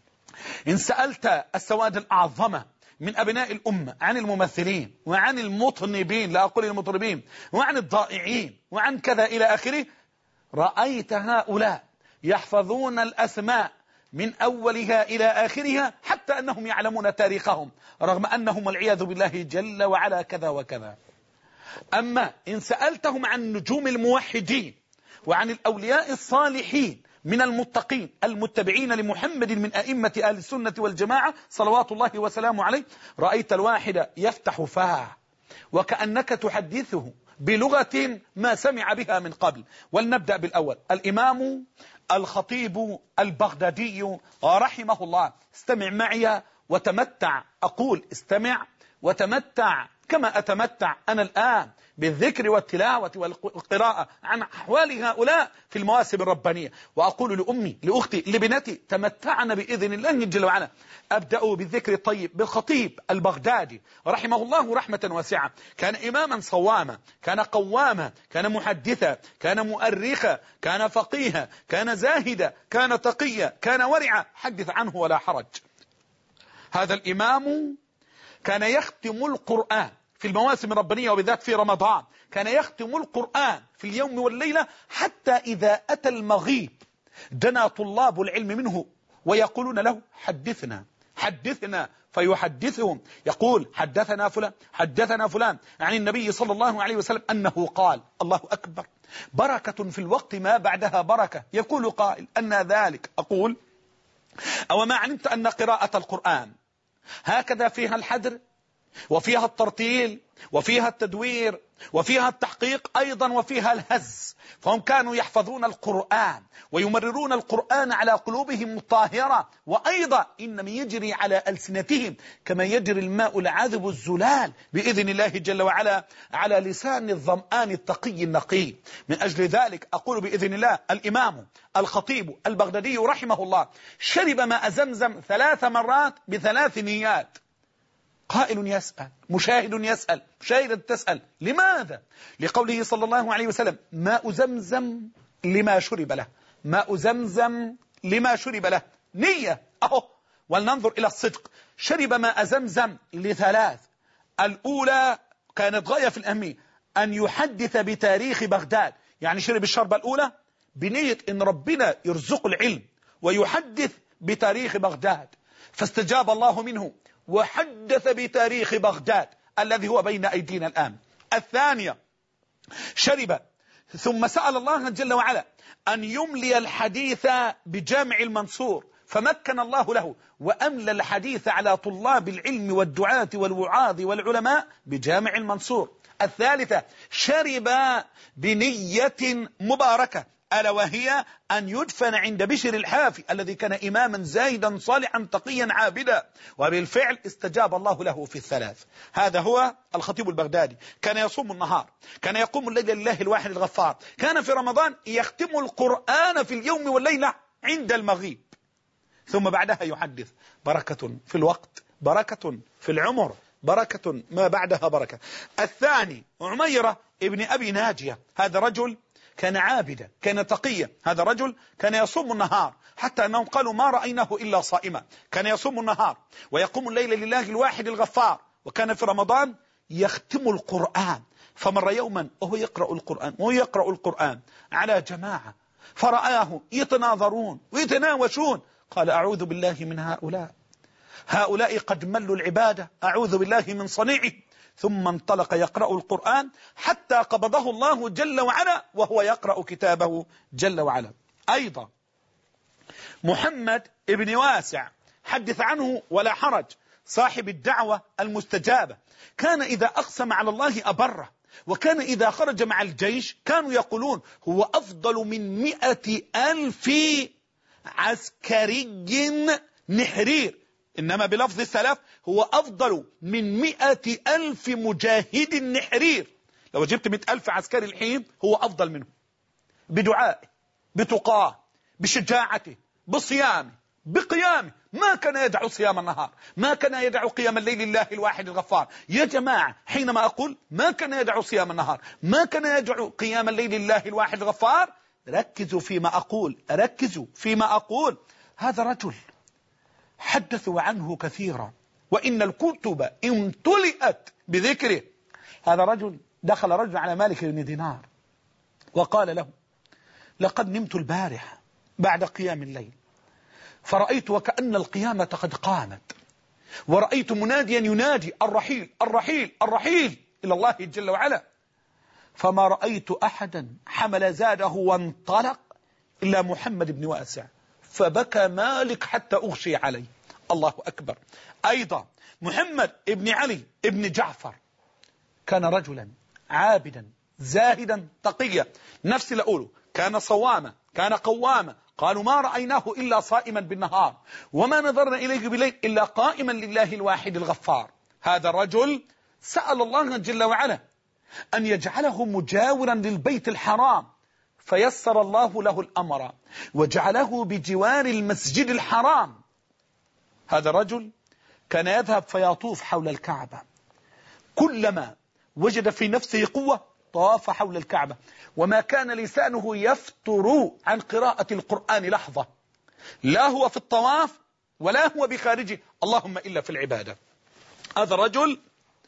S2: إن سألت السواد الأعظم من أبناء الأمة عن الممثلين وعن المطنبين، لا أقول المطربين، وعن الضائعين وعن كذا إلى آخره، رأيت هؤلاء يحفظون الأسماء من أولها إلى آخرها حتى أنهم يعلمون تاريخهم، رغم أنهم والعياذ بالله جل وعلا كذا وكذا. أما إن سألتهم عن نجوم الموحدين وعن الأولياء الصالحين من المتقين المتبعين لمحمد من أئمة أهل السنة والجماعة صلوات الله وسلامه عليه، رأيت الواحد يفتح فاه وكأنك تحدثه بلغة ما سمع بها من قبل. ولنبدأ بالأول، الإمام الخطيب البغدادي رحمه الله. استمع معي وتمتع، أقول استمع وتمتع كما أتمتع أنا الآن بالذكر والتلاوة والقراءة عن أحوال هؤلاء في المواسم الربانية. وأقول لأمي لأختي لبنتي تمتعنا بإذن الله جل وعلا. أبدأ بالذكر الطيب بالخطيب البغدادي رحمه الله رحمة واسعة. كان إماما صواما، كان قواما، كان محدثا، كان مؤرخا، كان فقيها، كان زاهدا، كان تقيا، كان ورعا، حدث عنه ولا حرج. هذا الإمام كان يختم القرآن في المواسم الربانية وبالذات في رمضان، كان يختم القرآن في اليوم والليلة، حتى إذا أتى المغيب دنا طلاب العلم منه ويقولون له حدثنا حدثنا، فيحدثهم يقول حدثنا فلان حدثنا فلان عن النبي صلى الله عليه وسلم أنه قال. الله أكبر، بركة في الوقت ما بعدها بركة. يقول قائل أن ذلك، أقول أو ما علمت أن قراءة القرآن هكذا فيها الحذر وفيها الترتيل وفيها التدوير وفيها التحقيق أيضا وفيها الهز. فهم كانوا يحفظون القرآن ويمررون القرآن على قلوبهم الطاهرة، وأيضا إنما يجري على ألسنتهم كما يجري الماء العذب الزلال بإذن الله جل وعلا على لسان الظمآن التقي النقي. من أجل ذلك أقول بإذن الله الإمام الخطيب البغدادي رحمه الله شرب ماء زمزم ثلاث مرات بثلاث نيات. قائل يسأل، مشاهد يسأل، مشاهدة تسأل، لماذا؟ لقوله صلى الله عليه وسلم ماء زمزم لما شرب له، ماء زمزم لما شرب له، نية أهو. ولننظر إلى الصدق. شرب ماء زمزم لثلاث. الأولى كانت غاية في الأهمية، أن يحدث بتاريخ بغداد، يعني شرب الشربة الأولى بنية أن ربنا يرزق العلم ويحدث بتاريخ بغداد، فاستجاب الله منه وحدث بتاريخ بغداد الذي هو بين أيدينا الآن. الثانية شرب ثم سأل الله جل وعلا أن يملي الحديث بجامع المنصور، فمكن الله له وأملى الحديث على طلاب العلم والدعاة والوعاظ والعلماء بجامع المنصور. الثالثة شرب بنية مباركة، ألا وهي أن يدفن عند بشر الحافي الذي كان إماما زاهدا صالحا تقيا عابدا، وبالفعل استجاب الله له في الثلاث. هذا هو الخطيب البغدادي. كان يصوم النهار، كان يقوم الليل لله الواحد الغفار، كان في رمضان يختم القرآن في اليوم والليلة عند المغيب، ثم بعدها يحدث. بركة في الوقت، بركة في العمر، بركة ما بعدها بركة. الثاني عميرة ابن أبي ناجية، هذا رجل كان عابدا، كان تقيا، هذا رجل كان يصوم النهار حتى أنهم قالوا ما رأيناه إلا صائما. كان يصوم النهار ويقوم الليل لله الواحد الغفار، وكان في رمضان يختم القرآن. فمر يوما وهو يقرأ القرآن وهو يقرأ القرآن على جماعة، فرآه يتناظرون ويتناوشون، قال أعوذ بالله من هؤلاء، هؤلاء قد ملوا العبادة، أعوذ بالله من صنيعه. ثم انطلق يقرأ القرآن حتى قبضه الله جل وعلا وهو يقرأ كتابه جل وعلا. أيضا محمد ابن واسع، حدث عنه ولا حرج، صاحب الدعوة المستجابة، كان إذا أقسم على الله أبره، وكان إذا خرج مع الجيش كانوا يقولون هو أفضل من مئة ألف عسكري نحرير، إنما بلفظ السلف هو أفضل من مئة ألف مجاهد نحرير. لو جبت مئة ألف عسكري الحين هو أفضل منه، بدعائه، بتقاه، بشجاعته، بصيامه، بقيامه. ما كان يدع صيام النهار، ما كان يدع قيام الليل لله الواحد الغفار. يا جماعة حينما أقول ما كان يدع صيام النهار، ما كان يدع قيام الليل لله الواحد الغفار، ركزوا فيما أقول، ركزوا فيما أقول. هذا رجل حدثوا عنه كثيرا، وإن الكتب امتلئت بذكره. هذا رجل دخل رجل على مالك بن دينار وقال له لقد نمت البارحة بعد قيام الليل، فرأيت وكأن القيامة قد قامت، ورأيت مناديا ينادي الرحيل الرحيل الرحيل إلى الله جل وعلا، فما رأيت أحدا حمل زاده وانطلق إلا محمد بن واسع، فبكى مالك حتى أغشي عليه. الله أكبر. أيضا محمد بن علي بن جعفر كان رجلا عابدا زاهدا تقيا، نفس اللي أقوله، كان صواما كان قواما، قالوا ما رأيناه إلا صائما بالنهار وما نظرنا إليه بالليل إلا قائما لله الواحد الغفار. هذا الرجل سأل الله جل وعلا أن يجعله مجاورا للبيت الحرام، فيسر الله له الأمر وجعله بجوار المسجد الحرام. هذا الرجل كان يذهب فيطوف حول الكعبة، كلما وجد في نفسه قوة طاف حول الكعبة، وما كان لسانه يفتر عن قراءة القرآن لحظة، لا هو في الطواف ولا هو بخارجه، اللهم إلا في العبادة. هذا الرجل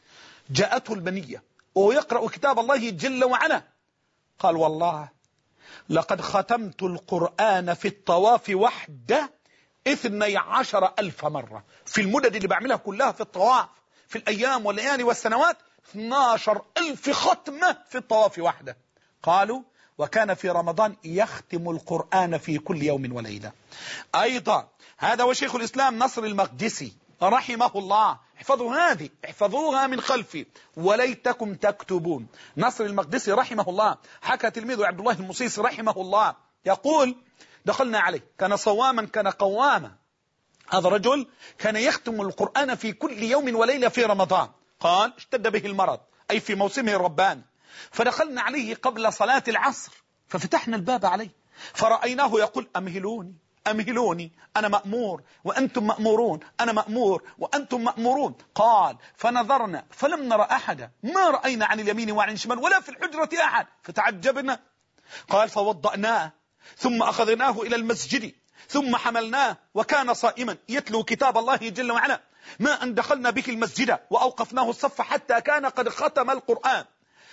S2: جاءته المنية وهو يقرأ كتاب الله جل وعلا، قال والله لقد ختمت القرآن في الطواف وحده اثني عشر ألف مرة، في المدد اللي بعملها كلها في الطواف في الأيام والليالي والسنوات اثني عشر ألف ختمة في الطواف وحده. قالوا وكان في رمضان يختم القرآن في كل يوم وليلة. أيضا هذا هو شيخ الإسلام نصر المقدسي رحمه الله، احفظوا هذه، احفظوها من خلفي وليتكم تكتبون. نصر المقدسي رحمه الله حكى تلميذه عبد الله المصيصي رحمه الله يقول دخلنا عليه، كان صواما كان قواما، هذا رجل كان يختم القرآن في كل يوم وليلة في رمضان، قال اشتد به المرض أي في موسمه الرباني، فدخلنا عليه قبل صلاة العصر ففتحنا الباب عليه فرأيناه يقول أمهلوني أمهلوني أنا مأمور وأنتم مأمورون، أنا مأمور وأنتم مأمورون. قال فنظرنا فلم نرى أحدا، ما رأينا عن اليمين وعن الشمال ولا في الحجرة أحد، فتعجبنا. قال فوضأناه ثم أخذناه إلى المسجد ثم حملناه وكان صائما يتلو كتاب الله جل وعلا، ما أن دخلنا به المسجد وأوقفناه الصف حتى كان قد ختم القرآن،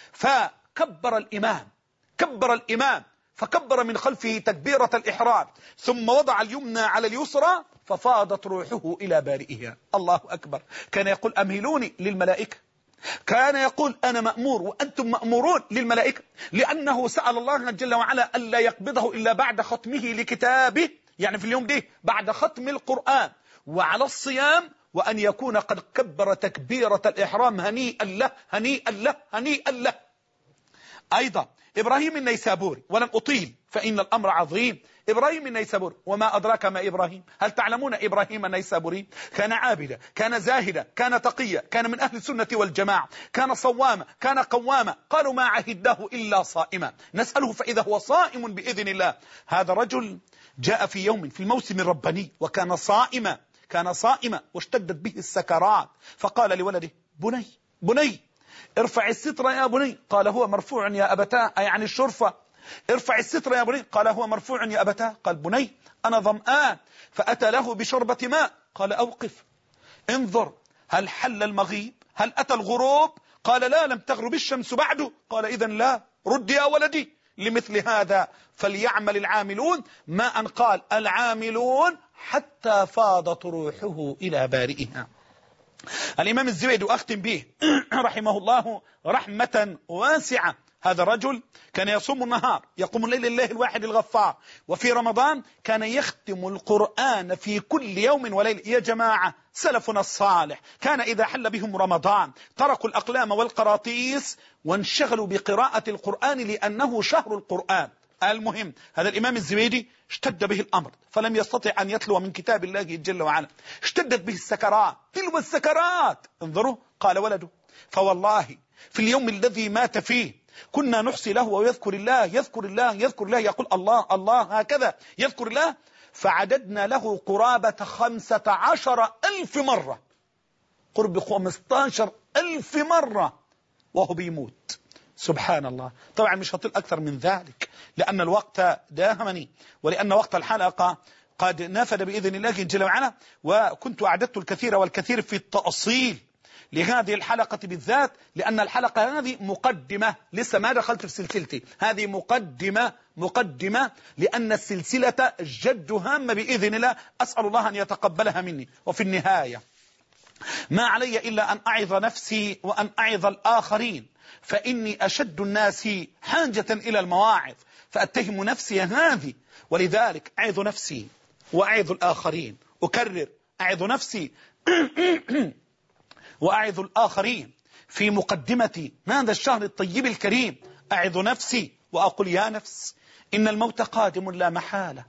S2: فكبر الإمام كبر الإمام فكبر من خلفه تكبيرة الإحرام ثم وضع اليمنى على اليسرى ففاضت روحه إلى بارئها. الله أكبر. كان يقول أمهلوني للملائكة، كان يقول أنا مأمور وأنتم مأمورون للملائكة، لأنه سأل الله جل وعلا ألا يقبضه إلا بعد ختمه لكتابه، يعني في اليوم ده بعد ختم القرآن وعلى الصيام، وأن يكون قد كبر تكبيرة الإحرام هنيئا له هنيئا له هنيئا له. أيضا إبراهيم النيسابوري، ولن أطيل فإن الأمر عظيم. إبراهيم النيسابوري وما أدراك ما إبراهيم، هل تعلمون إبراهيم النيسابوري كان عابدا كان زاهدا كان تقيا كان من أهل السنة والجماعة، كان صواما كان قواما، قالوا ما عهدناه إلا صائما، نسأله فإذا هو صائم بإذن الله. هذا رجل جاء في يوم في الموسم الرباني وكان صائما كان صائما واشتدت به السكرات، فقال لولده بني بني ارفع الستر يا بني، قال هو مرفوع يا أبتاه، أي عن الشرفة، ارفع الستر يا بني، قال هو مرفوع يا أبتاه، قال بني أنا ظمآن، فأتى له بشربة ماء، قال أوقف انظر هل حل المغيب هل أتى الغروب، قال لا لم تغرب الشمس بعده، قال إذن لا، رد يا ولدي، لمثل هذا فليعمل العاملون، ما أن قال العاملون حتى فاضت روحه إلى بارئها. الإمام الزبيدي وأختم به رحمه الله رحمة واسعة، هذا رجل كان يصوم النهار يقوم الليل لله الواحد الغفار، وفي رمضان كان يختم القرآن في كل يوم وليلة. يا جماعة سلفنا الصالح كان إذا حل بهم رمضان تركوا الأقلام والقراطيس وانشغلوا بقراءة القرآن لأنه شهر القرآن. المهم هذا الإمام الزبيدي اشتد به الأمر فلم يستطع أن يتلو من كتاب الله جل وعلا، اشتدت به السكرات تلو السكرات. انظروا قال ولده فوالله في اليوم الذي مات فيه كنا نحصي له ويذكر الله يذكر الله يذكر الله يقول الله الله هكذا يذكر الله، فعددنا له قرابة خمسة عشر ألف مرة، قرب خمسة عشر ألف مرة وهو بيموت. سبحان الله. طبعا مش هطيل أكثر من ذلك لأن الوقت داهمني ولأن وقت الحلقة قد نفد بإذن الله جل وعلا، وكنت أعددت الكثير والكثير في التأصيل لهذه الحلقة بالذات، لأن الحلقة هذه مقدمة، لسه ما دخلت في سلسلتي، هذه مقدمة مقدمة لأن السلسلة جد هامة بإذن الله، أسأل الله أن يتقبلها مني. وفي النهاية ما علي إلا أن أعظ نفسي وأن أعظ الآخرين، فإني أشد الناس حاجة إلى المواعظ، فأتهم نفسي هذه، ولذلك أعظ نفسي وأعظ الآخرين. أكرر، أعظ نفسي وأعظ الآخرين في مقدمة هذا الشهر الطيب الكريم. أعظ نفسي وأقول يا نفس إن الموت قادم لا محالة،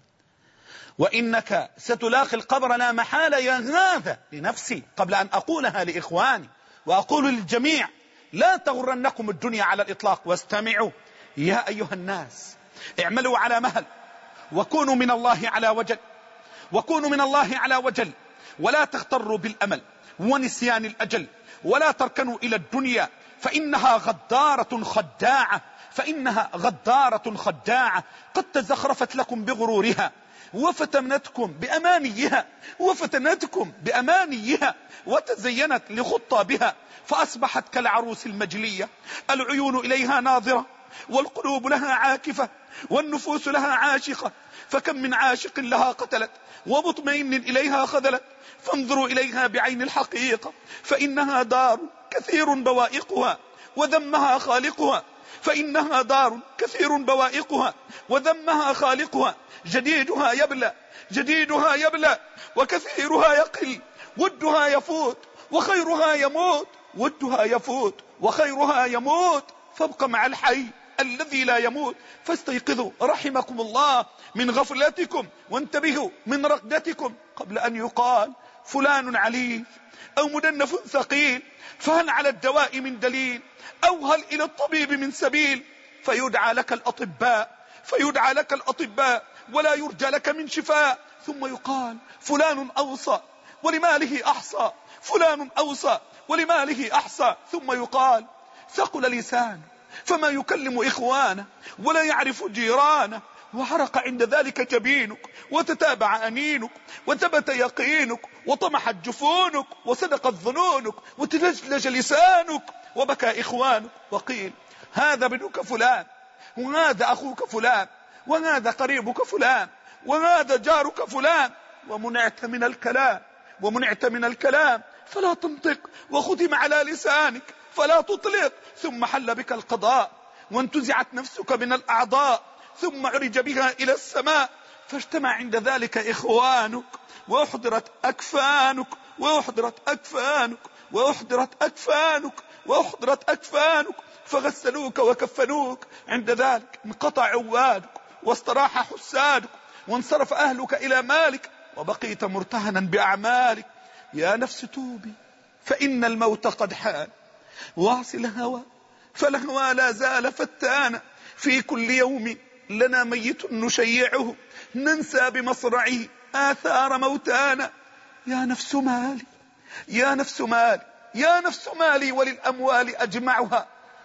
S2: وإنك ستلاقي القبر لا محالة يا هذا، لنفسي قبل أن أقولها لإخواني، وأقول للجميع لا تغرنكم الدنيا على الإطلاق. واستمعوا يا أيها الناس، اعملوا على مهل، وكونوا من الله على وجل، وكونوا من الله على وجل، ولا تغتروا بالأمل ونسيان الأجل، ولا تركنوا إلى الدنيا فإنها غدارة خداعة، فإنها غدارة خداعة قد تزخرفت لكم بغرورها، وفتنتكم بأمانيها وفتنتكم بأمانيها وتزينت لخطابها، فأصبحت كالعروس المجلية، العيون إليها ناظرة، والقلوب لها عاكفة، والنفوس لها عاشقة، فكم من عاشق لها قتلت، ومطمئن إليها خذلت. فانظروا إليها بعين الحقيقة، فإنها دار كثير بوائقها وذمها خالقها، فإنها دار كثير بوائقها وذمها خالقها، جديدها يبلى جديدها يبلى وكثيرها يقل، ودها يفوت وخيرها يموت، ودها يفوت وخيرها يموت، فابق مع الحي الذي لا يموت. فاستيقظوا رحمكم الله من غفلتكم، وانتبهوا من رقدتكم قبل أن يقال فلان عليف أو مدنف ثقيل، فهل على الدواء من دليل، أو هل إلى الطبيب من سبيل، فيدعى لك الأطباء فيدعى لك الأطباء ولا يرجى لك من شفاء، ثم يقال فلان أوصى ولماله أحصى، فلان أوصى ولماله أحصى، ثم يقال ثقل لسانه فما يكلم إخوانه ولا يعرف جيرانه، وحرق عند ذلك جبينك، وتتابع أنينك، وثبت يقينك، وطمحت جفونك، وصدقت ظنونك، وتلجلج لسانك، وبكى إخوانك، وقيل هذا ابنك فلان، وهذا أخوك فلان، وهذا قريبك فلان، وهذا جارك فلان، ومنعت من الكلام ومنعت من الكلام فلا تنطق، وختم على لسانك فلا تطلق، ثم حل بك القضاء وانتزعت نفسك من الأعضاء، ثم عرج بها إلى السماء، فاجتمع عند ذلك إخوانك، وأحضرت أكفانك وأحضرت أكفانك وأحضرت أكفانك وأحضرت أكفانك، فغسلوك وكفنوك. عند ذلك انقطع عوادك واستراح حسادك، وانصرف أهلك إلى مالك، وبقيت مرتهنا بأعمالك. يا نفس توبي فإن الموت قد حان، واعص الهوى فالهوى لا زال فتانا، في كل يوم لنا ميت نشيعه، ننسى بمصرعه آثار موتانا. يا نفس مالي يا نفس مالي يا نفس مالي وللأموال أجمعها،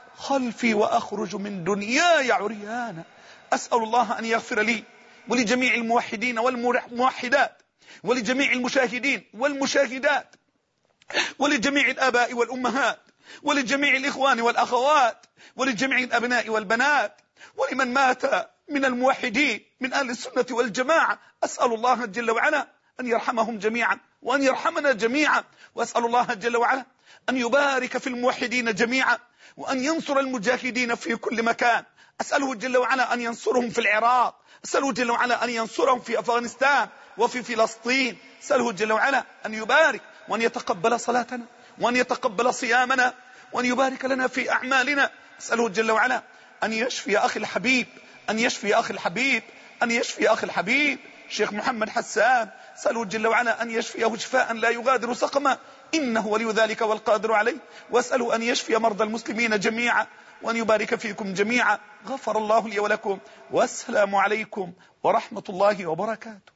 S2: خلفي وأخرج من دنياي عريانا. أسأل الله أن يغفر لي ولجميع الموحدين والموحدات، ولجميع المشاهدين والمشاهدات، ولجميع الآباء والأمهات، ولجميع الإخوان والأخوات، ولجميع الأبناء والبنات، ولمن مات من الموحدين من أهل السنة والجماعة. أسأل الله جل وعلا أن يرحمهم جميعا وأن يرحمنا جميعا، وأسأل الله جل وعلا أن يبارك في الموحدين جميعا، وأن ينصر المجاهدين في كل مكان. أسأله جل وعلا أن ينصرهم في العراق، أسأله جل وعلا أن ينصرهم في أفغانستان وفي فلسطين، أسأله جل وعلا أن يبارك وأن يتقبل صلاتنا وأن يتقبل صيامنا وأن يبارك لنا في أعمالنا. أسأله جل وعلا أن يشفي أخي الحبيب أن يشفي أخي الحبيب أن يشفي أخي الحبيب شيخ محمد حسان، أسأله جل وعلا أن يشفيه شفاء لا يغادر سقما، إنه ولي ذلك والقادر عليه. وأسأله أن يشفي مرضى المسلمين جميعا وأن يبارك فيكم جميعا. غفر الله لي ولكم، والسلام عليكم ورحمة الله وبركاته.